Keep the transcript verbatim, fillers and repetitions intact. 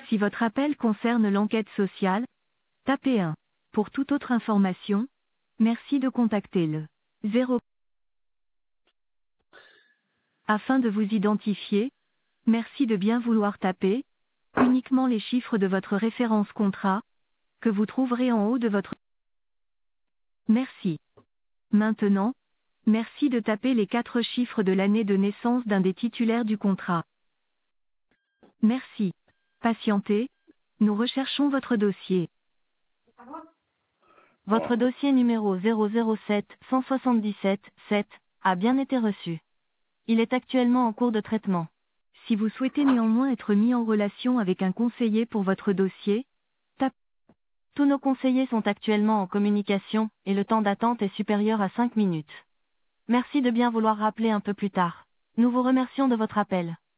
Si votre appel concerne l'enquête sociale, tapez un. Pour toute autre information, merci de contacter le zéro. Afin de vous identifier, merci de bien vouloir taper uniquement les chiffres de votre référence contrat, que vous trouverez en haut de votre... Merci. Maintenant, merci de taper les quatre chiffres de l'année de naissance d'un des titulaires du contrat. Merci. Patientez, nous recherchons votre dossier. Votre dossier numéro zéro zéro sept un sept sept sept a bien été reçu. Il est actuellement en cours de traitement. Si vous souhaitez néanmoins être mis en relation avec un conseiller pour votre dossier, tapez. Tous nos conseillers sont actuellement en communication, et le temps d'attente est supérieur à cinq minutes. Merci de bien vouloir rappeler un peu plus tard. Nous vous remercions de votre appel.